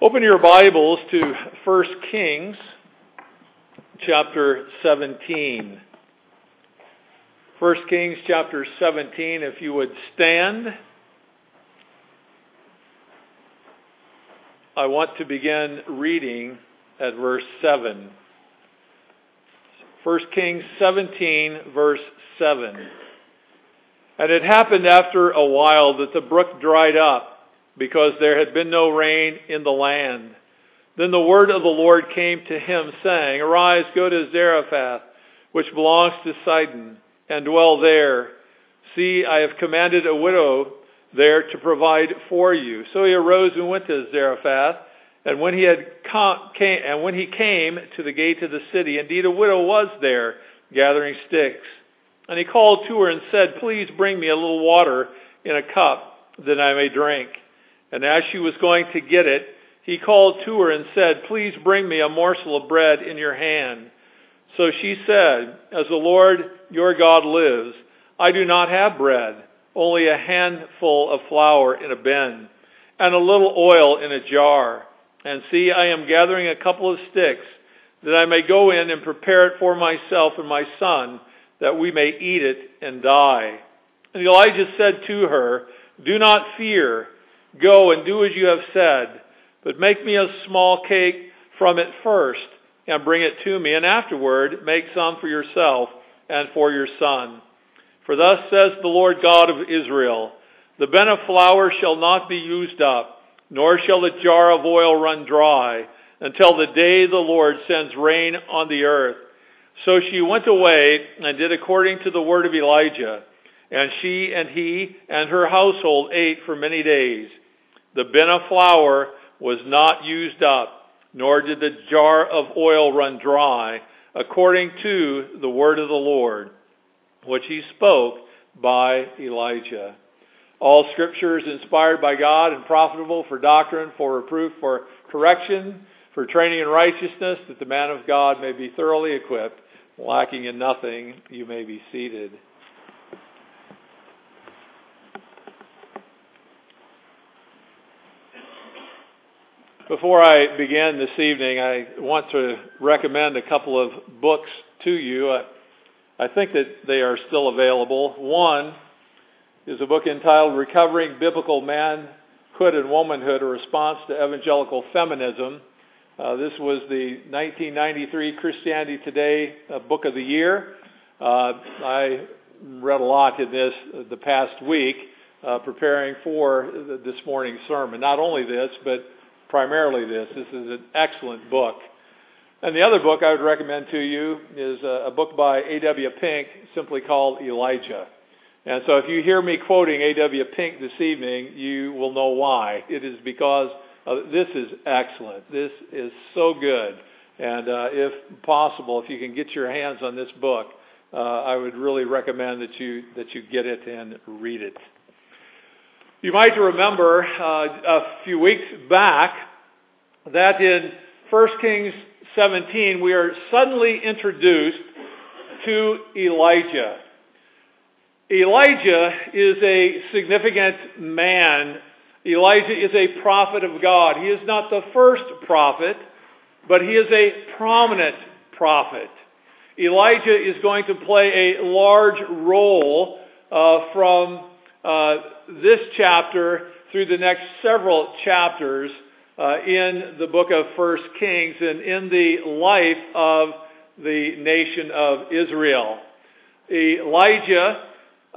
Open your Bibles to 1 Kings chapter 17. 1 Kings chapter 17, if you would stand. I want to begin reading at verse 7. 1 Kings 17, verse 7. And it happened after a while that the brook dried up, because there had been no rain in the land. Then the word of the Lord came to him, saying, Arise, go to Zarephath, which belongs to Sidon, and dwell there. See, I have commanded a widow there to provide for you. So he arose and went to Zarephath, and when he came to the gate of the city, indeed a widow was there, gathering sticks. And he called to her and said, Please bring me a little water in a cup, that I may drink. And as she was going to get it, he called to her and said, Please bring me a morsel of bread in your hand. So she said, As the Lord your God lives, I do not have bread, only a handful of flour in a bin, and a little oil in a jar. And see, I am gathering a couple of sticks, that I may go in and prepare it for myself and my son, that we may eat it and die. And Elijah said to her, Do not fear. Go and do as you have said, but make me a small cake from it first, and bring it to me, and afterward make some for yourself and for your son. For thus says the Lord God of Israel, The bin of flour shall not be used up, nor shall the jar of oil run dry, until the day the Lord sends rain on the earth. So she went away and did according to the word of Elijah, and she and he and her household ate for many days. The bin of flour was not used up, nor did the jar of oil run dry, according to the word of the Lord, which he spoke by Elijah. All scripture is inspired by God and profitable for doctrine, for reproof, for correction, for training in righteousness, that the man of God may be thoroughly equipped, lacking in nothing. You may be seated. Before I begin this evening, I want to recommend a couple of books to you. I think that they are still available. One is a book entitled Recovering Biblical Manhood and Womanhood, a Response to Evangelical Feminism. This was the 1993 Christianity Today Book of the Year. I read a lot in this the past week, preparing for this morning's sermon. Not only this, but primarily this. This is an excellent book. And the other book I would recommend to you is a book by A.W. Pink, simply called Elijah. And so if you hear me quoting A.W. Pink this evening, you will know why. It is because this is excellent. This is so good. And if possible, if you can get your hands on this book, I would really recommend that you get it and read it. You might remember a few weeks back that in 1 Kings 17 we are suddenly introduced to Elijah. Elijah is a significant man. Elijah is a prophet of God. He is not the first prophet, but he is a prominent prophet. Elijah is going to play a large role from this chapter through the next several chapters in the book of 1 Kings and in the life of the nation of Israel. Elijah,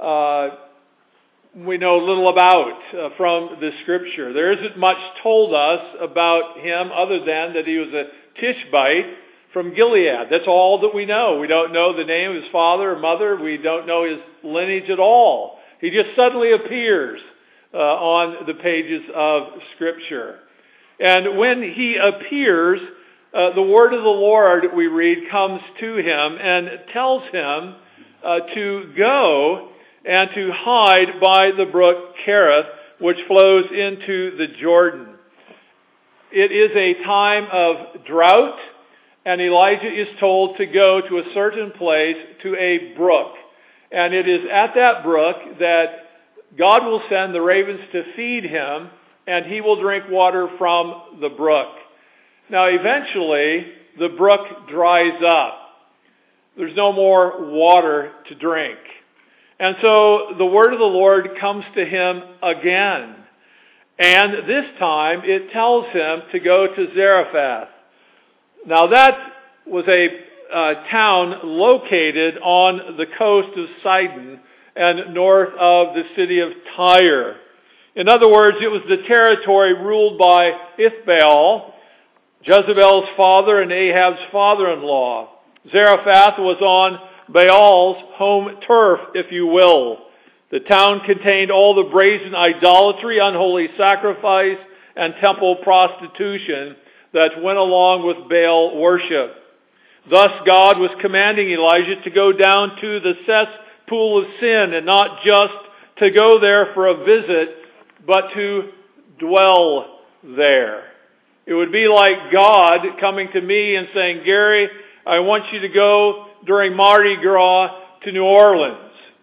we know little about from the scripture. There isn't much told us about him other than that he was a Tishbite from Gilead. That's all that we know. We don't know the name of his father or mother. We don't know his lineage at all. He just suddenly appears on the pages of Scripture. And when he appears, the word of the Lord, we read, comes to him and tells him to go and to hide by the brook Cherith, which flows into the Jordan. It is a time of drought, and Elijah is told to go to a certain place, to a brook. And it is at that brook that God will send the ravens to feed him and he will drink water from the brook. Now eventually, the brook dries up. There's no more water to drink. And so the word of the Lord comes to him again. And this time it tells him to go to Zarephath. Now that was a town located on the coast of Sidon and north of the city of Tyre. In other words, it was the territory ruled by Ithbaal, Jezebel's father and Ahab's father-in-law. Zarephath was on Baal's home turf, if you will. The town contained all the brazen idolatry, unholy sacrifice, and temple prostitution that went along with Baal worship. Thus God was commanding Elijah to go down to the cesspool of sin, and not just to go there for a visit, but to dwell there. It would be like God coming to me and saying, Gary, I want you to go during Mardi Gras to New Orleans.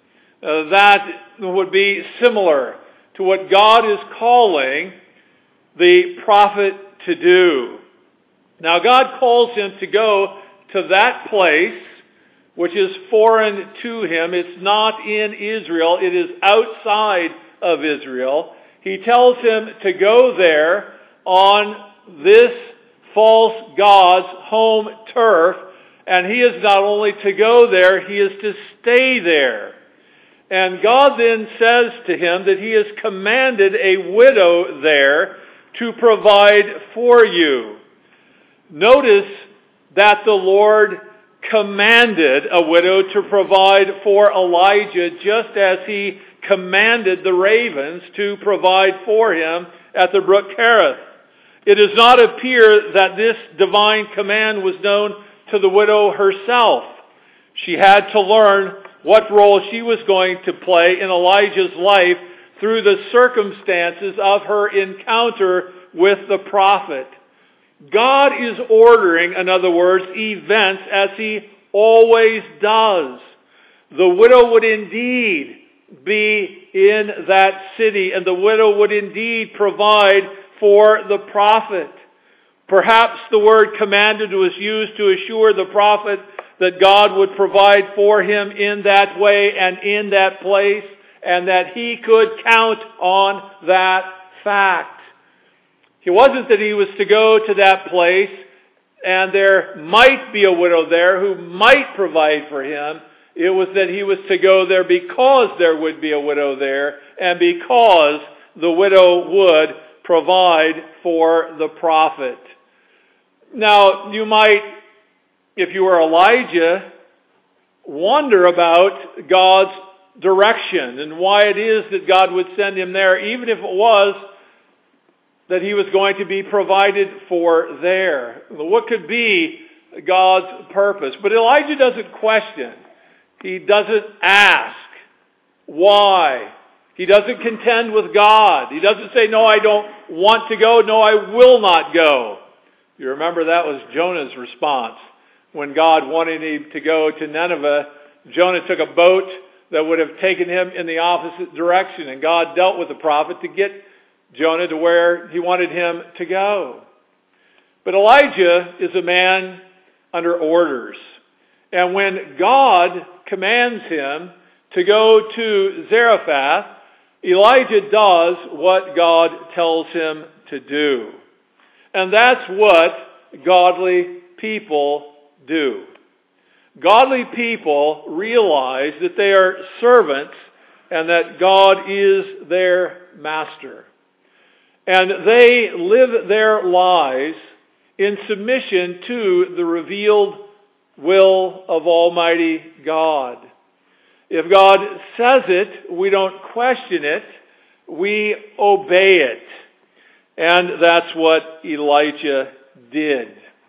That would be similar to what God is calling the prophet to do. Now God calls him to go to that place which is foreign to him. It's not in Israel. It is outside of Israel. He tells him to go there on this false god's home turf, and he is not only to go there, he is to stay there. And God then says to him that he has commanded a widow there to provide for you. Notice that the Lord commanded a widow to provide for Elijah, just as he commanded the ravens to provide for him at the brook Cherith. It does not appear that this divine command was known to the widow herself. She had to learn what role she was going to play in Elijah's life through the circumstances of her encounter with the prophet. God is ordering, in other words, events as he always does. The widow would indeed be in that city, and the widow would indeed provide for the prophet. Perhaps the word commanded was used to assure the prophet that God would provide for him in that way and in that place, and that he could count on that fact. It wasn't that he was to go to that place and there might be a widow there who might provide for him. It was that he was to go there because there would be a widow there, and because the widow would provide for the prophet. Now, you might, if you were Elijah, wonder about God's direction and why it is that God would send him there, even if it was that he was going to be provided for there. What could be God's purpose? But Elijah doesn't question. He doesn't ask why. He doesn't contend with God. He doesn't say, no, I don't want to go. No, I will not go. You remember that was Jonah's response. When God wanted him to go to Nineveh, Jonah took a boat that would have taken him in the opposite direction. And God dealt with the prophet to get Jonah to where he wanted him to go. But Elijah is a man under orders. And when God commands him to go to Zarephath, Elijah does what God tells him to do. And that's what godly people do. Godly people realize that they are servants and that God is their master. And they live their lives in submission to the revealed will of Almighty God. If God says it, we don't question it, we obey it. And that's what Elijah did.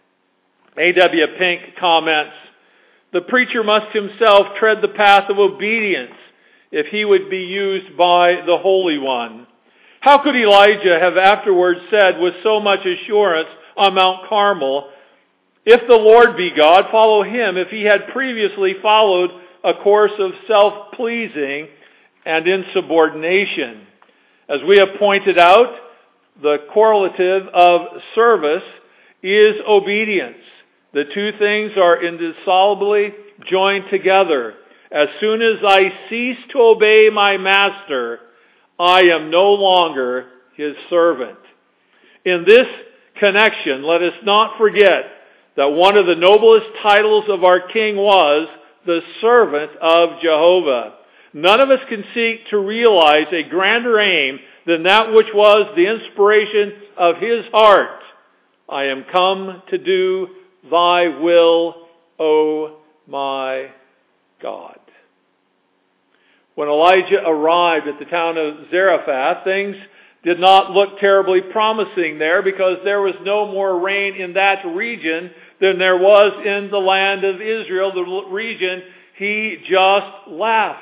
A.W. Pink comments, the preacher must himself tread the path of obedience if he would be used by the Holy One. How could Elijah have afterwards said with so much assurance on Mount Carmel, if the Lord be God, follow him, if he had previously followed a course of self-pleasing and insubordination? As we have pointed out, the correlative of service is obedience. The two things are indissolubly joined together. As soon as I cease to obey my master, I am no longer his servant. In this connection, let us not forget that one of the noblest titles of our King was the servant of Jehovah. None of us can seek to realize a grander aim than that which was the inspiration of his heart. I am come to do thy will, O my God. When Elijah arrived at the town of Zarephath, things did not look terribly promising there, because there was no more rain in that region than there was in the land of Israel, the region he just left.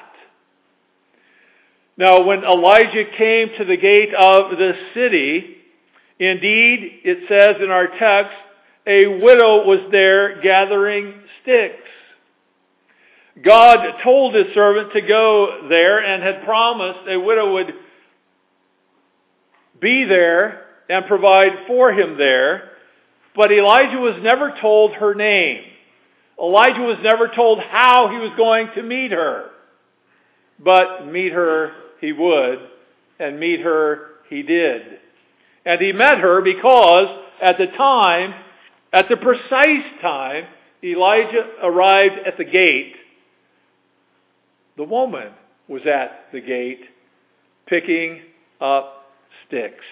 Now, when Elijah came to the gate of the city, indeed, it says in our text, a widow was there gathering sticks. God told his servant to go there and had promised a widow would be there and provide for him there. But Elijah was never told her name. Elijah was never told how he was going to meet her. But meet her he would, and meet her he did. And he met her because at the precise time Elijah arrived at the gate, the woman was at the gate picking up sticks.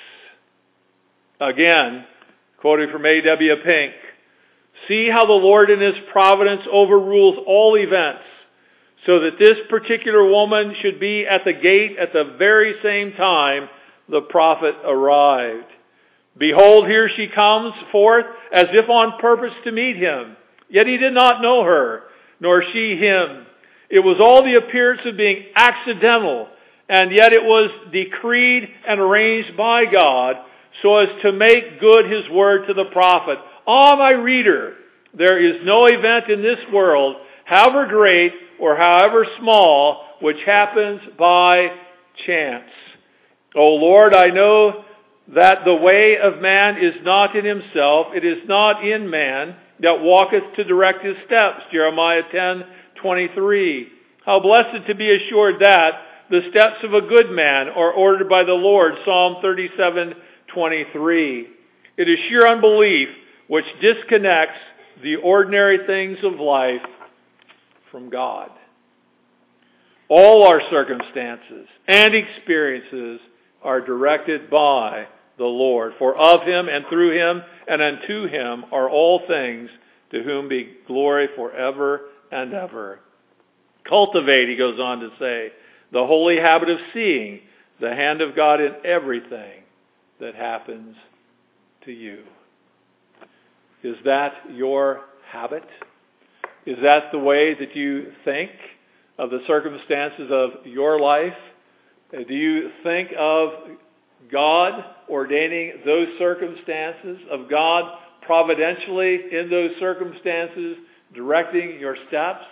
Again, quoting from A.W. Pink, see how the Lord in his providence overrules all events, so that this particular woman should be at the gate at the very same time the prophet arrived. Behold, here she comes forth as if on purpose to meet him. Yet he did not know her, nor she him. It was all the appearance of being accidental, and yet it was decreed and arranged by God so as to make good his word to the prophet. Ah, my reader, there is no event in this world, however great or however small, which happens by chance. O Lord, I know that the way of man is not in himself, it is not in man that walketh to direct his steps. Jeremiah 10:23. How blessed to be assured that the steps of a good man are ordered by the Lord. Psalm 37:23. It is sheer unbelief which disconnects the ordinary things of life from God. All our circumstances and experiences are directed by the Lord. For of him and through him and unto him are all things, to whom be glory forever and ever. Cultivate, he goes on to say, the holy habit of seeing the hand of God in everything that happens to you. Is that your habit? Is that the way that you think of the circumstances of your life? Do you think of God ordaining those circumstances, of God providentially in those circumstances directing your steps?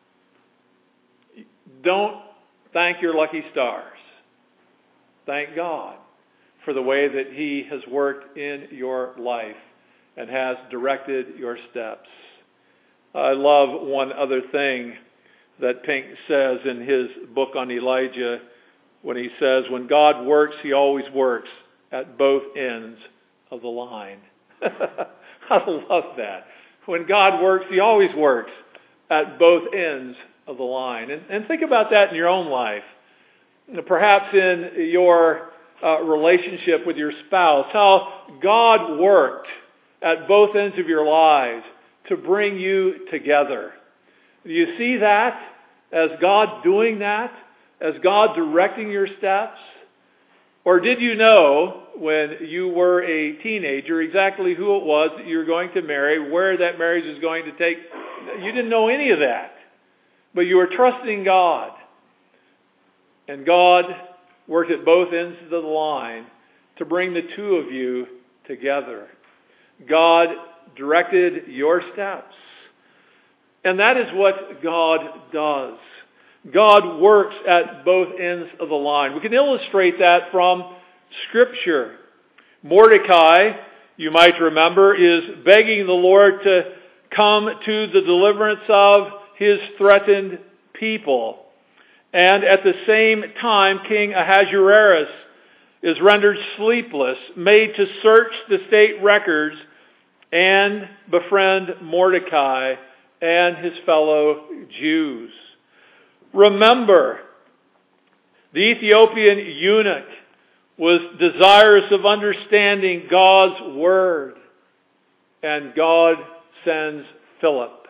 Don't thank your lucky stars. Thank God for the way that he has worked in your life and has directed your steps. I love one other thing that Pink says in his book on Elijah, when he says, when God works, he always works at both ends of the line. I love that. When God works, he always works at both ends of the line. And think about that in your own life. Perhaps in your relationship with your spouse, how God worked at both ends of your lives to bring you together. Do you see that as God doing that? As God directing your steps? Or did you know when you were a teenager exactly who it was that you were going to marry, where that marriage was going to take? You didn't know any of that. But you were trusting God. And God worked at both ends of the line to bring the two of you together. God directed your steps. And that is what God does. God works at both ends of the line. We can illustrate that from Scripture. Mordecai, you might remember, is begging the Lord to come to the deliverance of his threatened people. And at the same time, King Ahasuerus is rendered sleepless, made to search the state records and befriend Mordecai and his fellow Jews. Remember, the Ethiopian eunuch was desirous of understanding God's word, and God sends Philip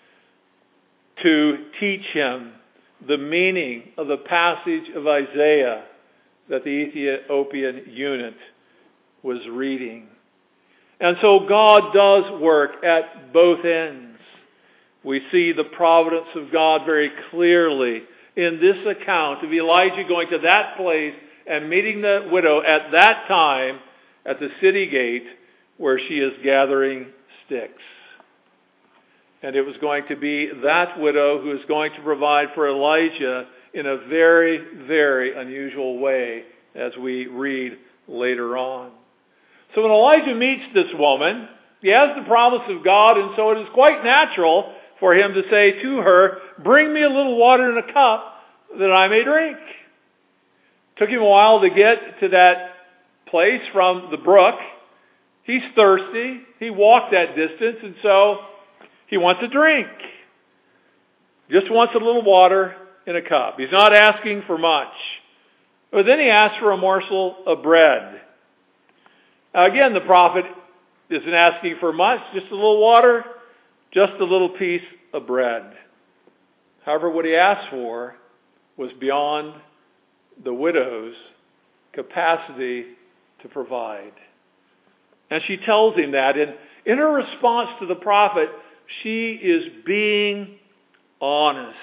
to teach him the meaning of the passage of Isaiah that the Ethiopian eunuch was reading. And so God does work at both ends. We see the providence of God very clearly in this account of Elijah going to that place and meeting the widow at that time at the city gate where she is gathering sticks. And it was going to be that widow who is going to provide for Elijah in a very, very unusual way, as we read later on. So when Elijah meets this woman, he has the promise of God, and so it is quite natural for him to say to her, "Bring me a little water in a cup that I may drink." Took him a while to get to that place from the brook. He's thirsty. He walked that distance, and so he wants a drink. Just wants a little water in a cup. He's not asking for much. But then he asks for a morsel of bread. Now again, the prophet isn't asking for much, just a little water, just a little piece of bread. However, what he asked for was beyond the widow's capacity to provide. And she tells him that. And in her response to the prophet, she is being honest.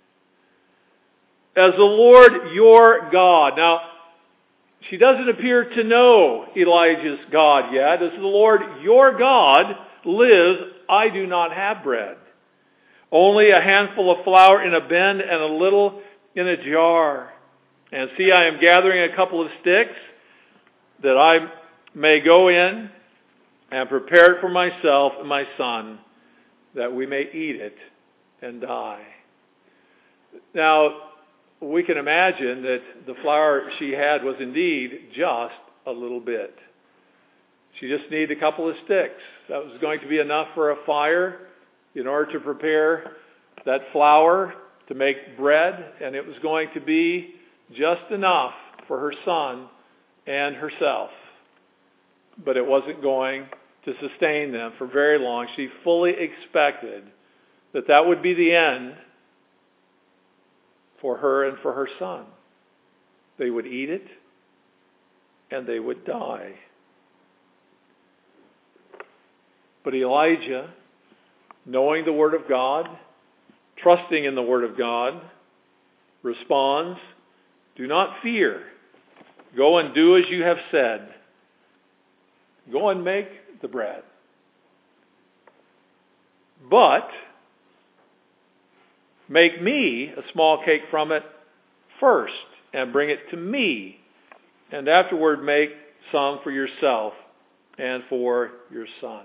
As the Lord your God. Now, she doesn't appear to know Elijah's God yet. As the Lord your God lives, I do not have bread. Only a handful of flour in a bin and a little in a jar. And see, I am gathering a couple of sticks that I may go in and prepare it for myself and my son, that we may eat it and die. Now, we can imagine that the flour she had was indeed just a little bit. She just needed a couple of sticks. That was going to be enough for a fire in order to prepare that flour to make bread, and it was going to be just enough for her son and herself. But it wasn't going to sustain them for very long. She fully expected that that would be the end for her and for her son. They would eat it and they would die. But Elijah, knowing the Word of God, trusting in the Word of God, responds, "Do not fear. Go and do as you have said. Go and make the bread. But make me a small cake from it first and bring it to me, and afterward make some for yourself and for your son."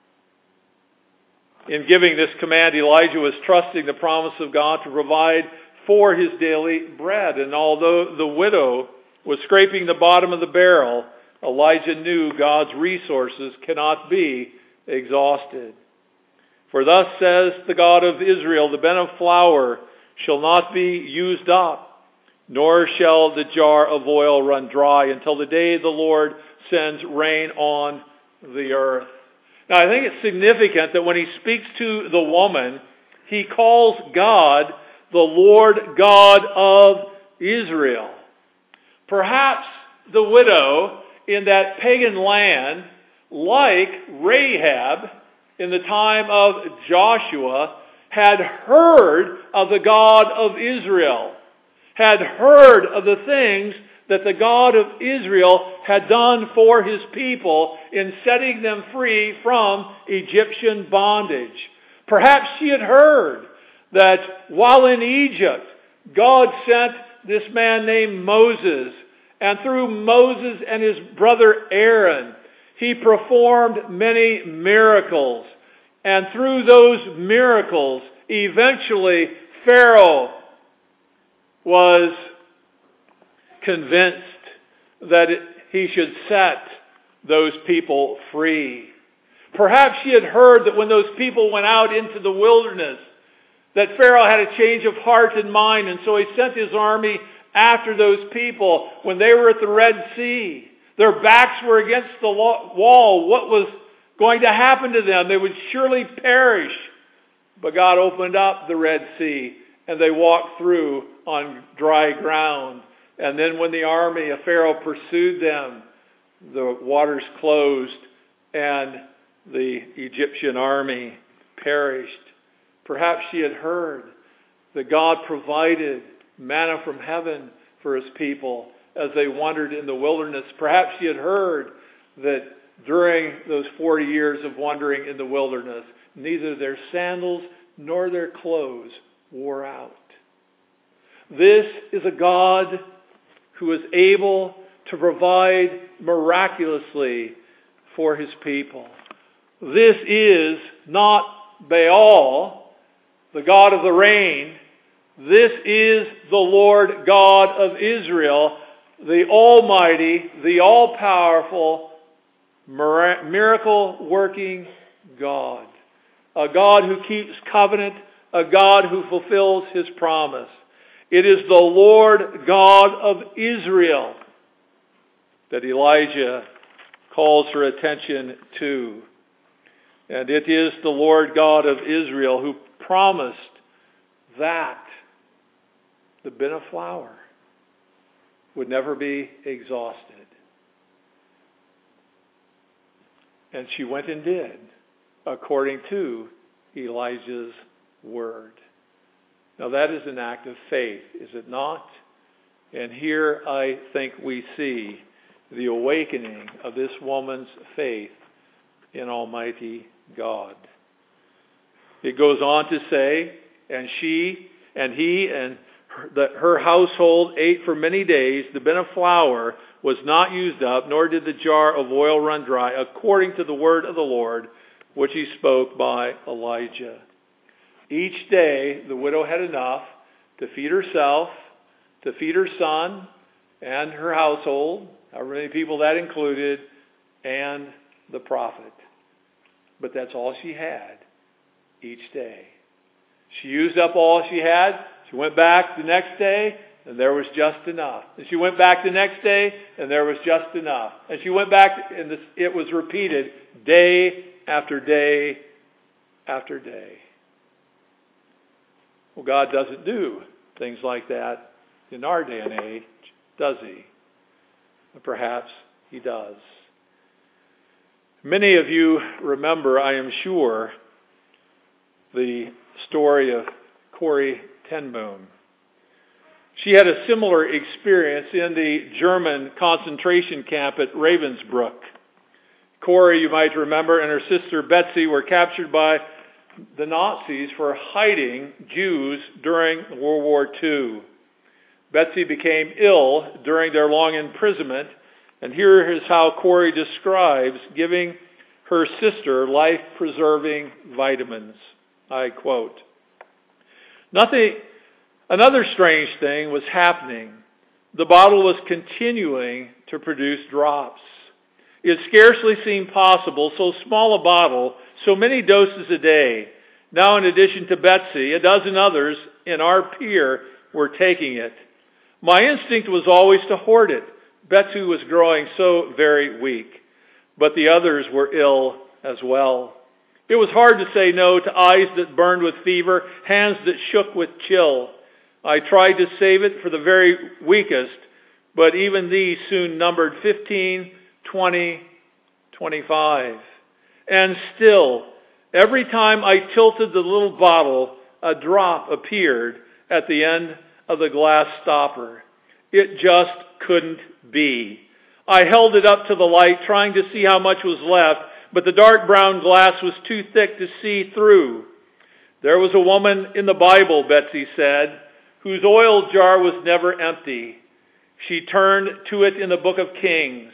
In giving this command, Elijah was trusting the promise of God to provide for his daily bread. And although the widow was scraping the bottom of the barrel, Elijah knew God's resources cannot be exhausted. For thus says the God of Israel, the bin of flour shall not be used up, nor shall the jar of oil run dry until the day the Lord sends rain on the earth. Now I think it's significant that when he speaks to the woman, he calls God the Lord God of Israel. Perhaps the widow in that pagan land, like Rahab in the time of Joshua, had heard of the God of Israel, had heard of the things that the God of Israel had done for his people in setting them free from Egyptian bondage. Perhaps she had heard that while in Egypt, God sent this man named Moses, and through Moses and his brother Aaron, He performed many miracles. And through those miracles, eventually Pharaoh was convinced that he should set those people free. Perhaps she had heard that when those people went out into the wilderness, that Pharaoh had a change of heart and mind, and so he sent his army after those people. When they were at the Red Sea, their backs were against the wall. What was going to happen to them? They would surely perish. But God opened up the Red Sea, and they walked through on dry ground. And then when the army of Pharaoh pursued them, the waters closed, and the Egyptian army perished. Perhaps she had heard that God provided manna from heaven for his people as they wandered in the wilderness. Perhaps she had heard that during those 40 years of wandering in the wilderness, neither their sandals nor their clothes wore out. This is a God who is able to provide miraculously for his people. This is not Baal, the God of the rain. This is the Lord God of Israel, the Almighty, the all-powerful, miracle-working God. A God who keeps covenant, a God who fulfills his promise. It is the Lord God of Israel that Elijah calls her attention to. And it is the Lord God of Israel who promised that the bin of flour would never be exhausted. And she went and did according to Elijah's word. Now that is an act of faith, is it not? And here I think we see the awakening of this woman's faith in Almighty God. It goes on to say, and she and he and her household ate for many days. The bin of flour was not used up, nor did the jar of oil run dry, according to the word of the Lord, which he spoke by Elijah. Each day, the widow had enough to feed herself, to feed her son, and her household, however many people that included, and the prophet. But that's all she had each day. She used up all she had. She went back the next day, and there was just enough. And she went back the next day, and there was just enough. And she went back, and it was repeated day after day after day. Well, God doesn't do things like that in our day and age, does he? Perhaps he does. Many of you remember, I am sure, the story of Corrie ten Boom. She had a similar experience in the German concentration camp at Ravensbrück. Corrie, you might remember, and her sister Betsy were captured by the Nazis for hiding Jews during World War II. Betsy became ill during their long imprisonment, and here is how Corrie describes giving her sister life-preserving vitamins. I quote, "Another strange thing was happening. The bottle was continuing to produce drops. It scarcely seemed possible, so small a bottle, so many doses a day. Now, in addition to Betsy, a dozen others in our pier were taking it. My instinct was always to hoard it. Betsy was growing so very weak, but the others were ill as well. It was hard to say no to eyes that burned with fever, hands that shook with chill. I tried to save it for the very weakest, but even these soon numbered 15, 20, 25. And still, every time I tilted the little bottle, a drop appeared at the end of the glass stopper. It just couldn't be. I held it up to the light, trying to see how much was left, but the dark brown glass was too thick to see through. There was a woman in the Bible, Betsy said, whose oil jar was never empty. She turned to it in the book of Kings.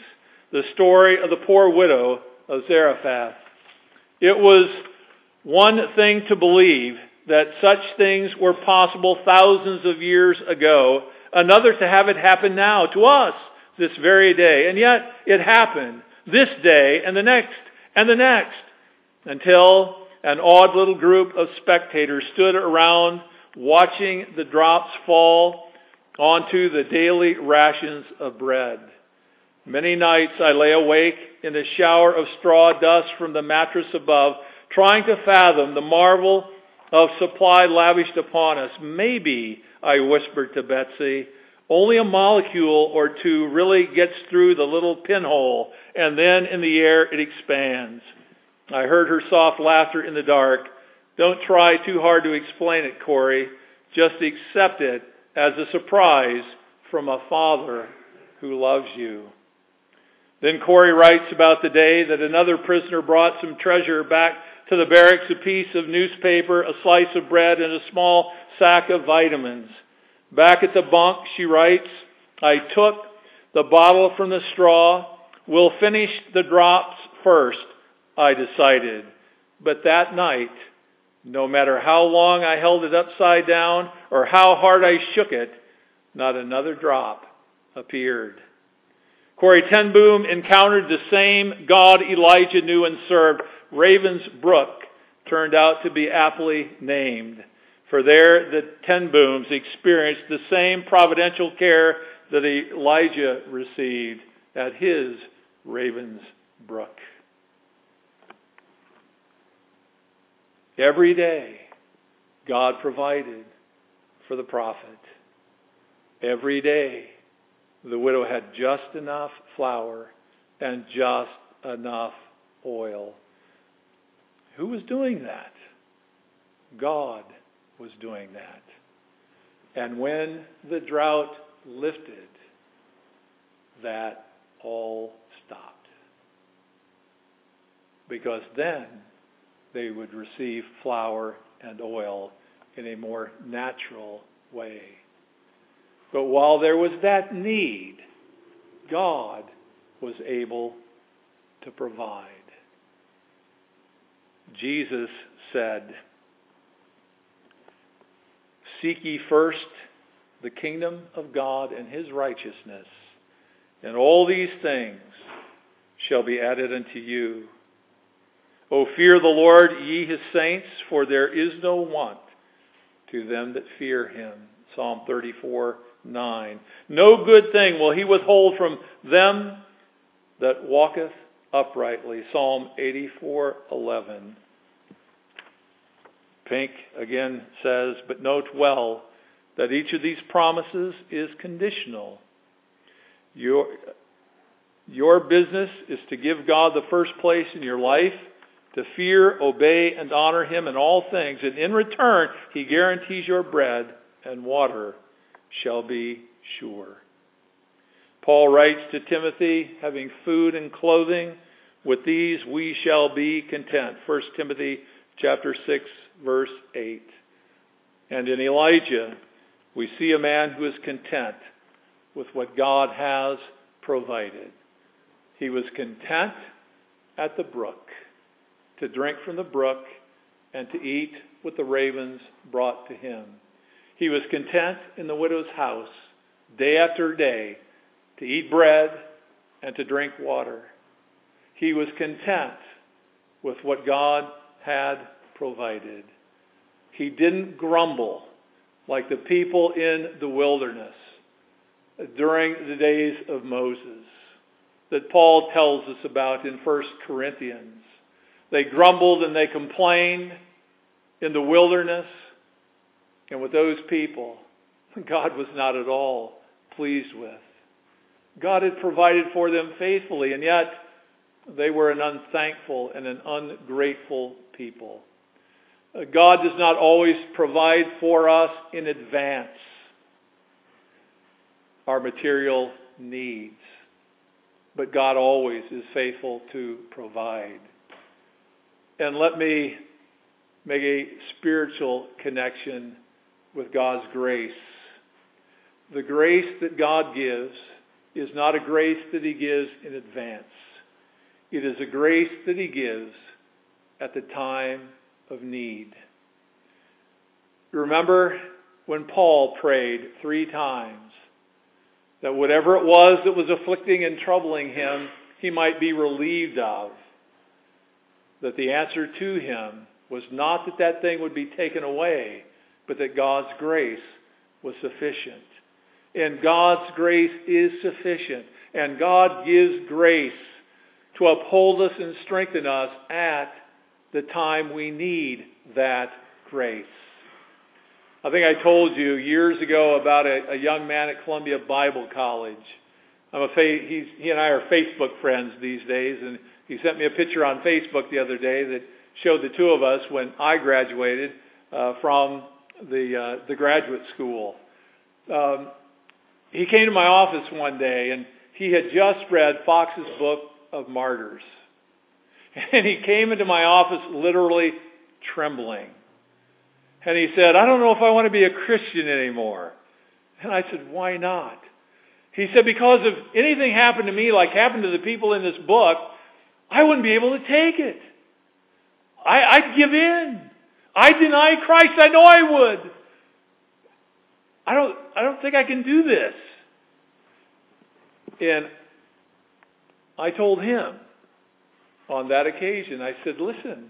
the story of the poor widow of Zarephath. It was one thing to believe that such things were possible thousands of years ago, another to have it happen now to us this very day. And yet it happened this day and the next and the next, until an odd little group of spectators stood around watching the drops fall onto the daily rations of bread. Many nights I lay awake in a shower of straw dust from the mattress above, trying to fathom the marvel of supply lavished upon us. Maybe, I whispered to Betsy, only a molecule or two really gets through the little pinhole, and then in the air it expands. I heard her soft laughter in the dark. Don't try too hard to explain it, Corey. Just accept it as a surprise from a Father who loves you. Then Corey writes about the day that another prisoner brought some treasure back to the barracks, a piece of newspaper, a slice of bread, and a small sack of vitamins. Back at the bunk, she writes, I took the bottle from the straw. We'll finish the drops first, I decided. But that night, no matter how long I held it upside down or how hard I shook it, not another drop appeared. Corrie ten Boom encountered the same God Elijah knew and served. Ravens Brook turned out to be aptly named, for there the ten Booms experienced the same providential care that Elijah received at his Ravens Brook. Every day, God provided for the prophet. Every day, the widow had just enough flour and just enough oil. Who was doing that? God was doing that. And when the drought lifted, that all stopped. Because then they would receive flour and oil in a more natural way. But while there was that need, God was able to provide. Jesus said, seek ye first the kingdom of God and his righteousness, and all these things shall be added unto you. O fear the Lord, ye his saints, for there is no want to them that fear him. Psalm 34:9. No good thing will he withhold from them that walketh uprightly. Psalm 84:11. Pink again says, but note well that each of these promises is conditional. Your business is to give God the first place in your life, to fear, obey, and honor him in all things. And in return, he guarantees your bread and water shall be sure. Paul writes to Timothy, having food and clothing, with these we shall be content. 1 Timothy chapter 6, verse 8. And in Elijah, we see a man who is content with what God has provided. He was content at the brook, to drink from the brook and to eat what the ravens brought to him. He was content in the widow's house, day after day, to eat bread and to drink water. He was content with what God had provided. He didn't grumble like the people in the wilderness during the days of Moses that Paul tells us about in 1 Corinthians. They grumbled and they complained in the wilderness, and with those people, God was not at all pleased with. God had provided for them faithfully, and yet they were an unthankful and an ungrateful people. God does not always provide for us in advance our material needs, but God always is faithful to provide. And let me make a spiritual connection with God's grace. The grace that God gives is not a grace that he gives in advance. It is a grace that he gives at the time of need. Remember when Paul prayed 3 times that whatever it was that was afflicting and troubling him, he might be relieved of. That the answer to him was not that that thing would be taken away, but that God's grace was sufficient. And God's grace is sufficient. And God gives grace to uphold us and strengthen us at the time we need that grace. I think I told you years ago about a young man at Columbia Bible College. He and I are Facebook friends these days, and he sent me a picture on Facebook the other day that showed the two of us when I graduated from the graduate school. He came to my office one day, and he had just read Fox's Book of Martyrs. And he came into my office literally trembling. And he said, I don't know if I want to be a Christian anymore. And I said, why not? He said, because if anything happened to me like happened to the people in this book, I wouldn't be able to take it. I'd give in. I deny Christ. I know I would. I don't think I can do this. And I told him on that occasion, I said, listen,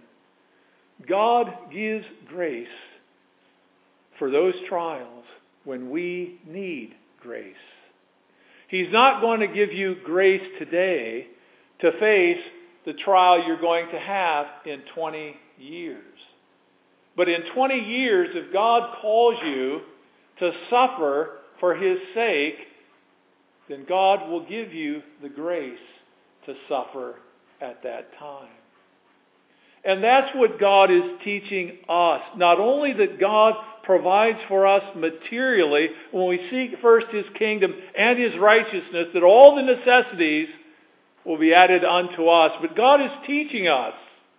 God gives grace for those trials when we need grace. He's not going to give you grace today to face the trial you're going to have in 20 years. But in 20 years, if God calls you to suffer for his sake, then God will give you the grace to suffer at that time. And that's what God is teaching us. Not only that God provides for us materially when we seek first his kingdom and his righteousness, that all the necessities will be added unto us. But God is teaching us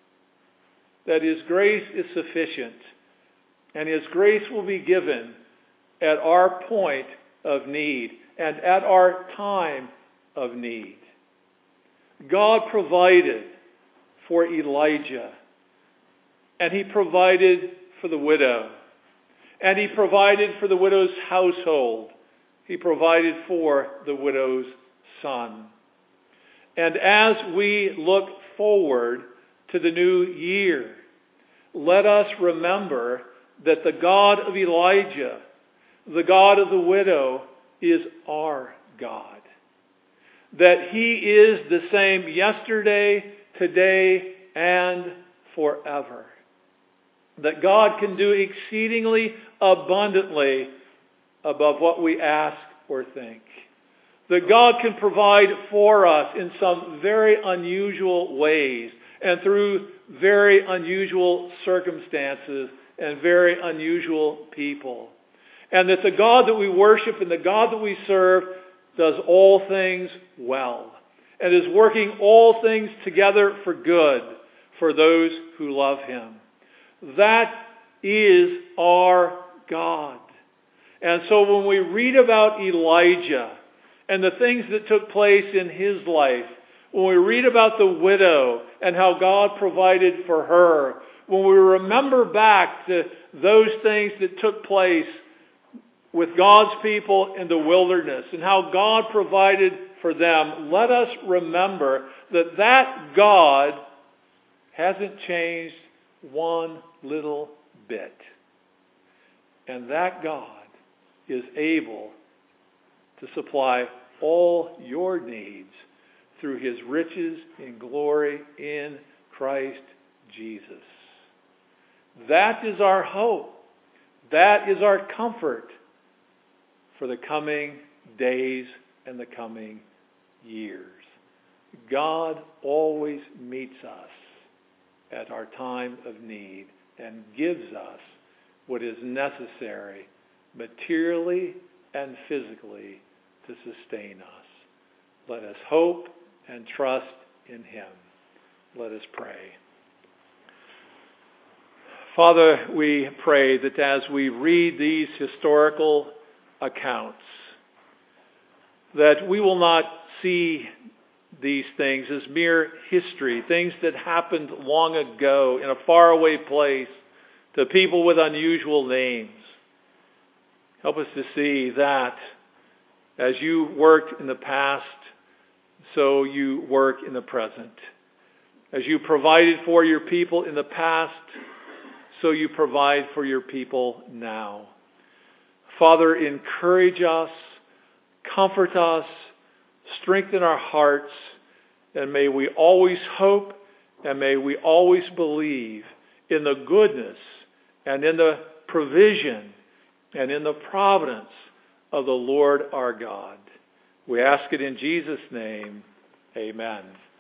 that his grace is sufficient. And his grace will be given at our point of need and at our time of need. God provided for Elijah. And he provided for the widow. And he provided for the widow's household. He provided for the widow's son. And as we look forward to the new year, let us remember that the God of Elijah, the God of the widow, is our God. That he is the same yesterday, today, and forever. That God can do exceedingly abundantly above what we ask or think. That God can provide for us in some very unusual ways and through very unusual circumstances and very unusual people. And that the God that we worship and the God that we serve does all things well and is working all things together for good for those who love him. That is our God. And so when we read about Elijah and the things that took place in his life, when we read about the widow and how God provided for her, when we remember back to those things that took place with God's people in the wilderness and how God provided for them, let us remember that that God hasn't changed one little bit. And that God is able to supply all your needs through his riches in glory in Christ Jesus. That is our hope. That is our comfort for the coming days and the coming years. God always meets us at our time of need and gives us what is necessary materially and physically to sustain us. Let us hope and trust in him. Let us pray. Father, we pray that as we read these historical accounts, that we will not see these things as mere history, things that happened long ago in a faraway place to people with unusual names. Help us to see that as you worked in the past, so you work in the present. As you provided for your people in the past, so you provide for your people now. Father, encourage us, comfort us, strengthen our hearts, and may we always hope and may we always believe in the goodness and in the provision and in the providence of the Lord our God. We ask it in Jesus' name. Amen.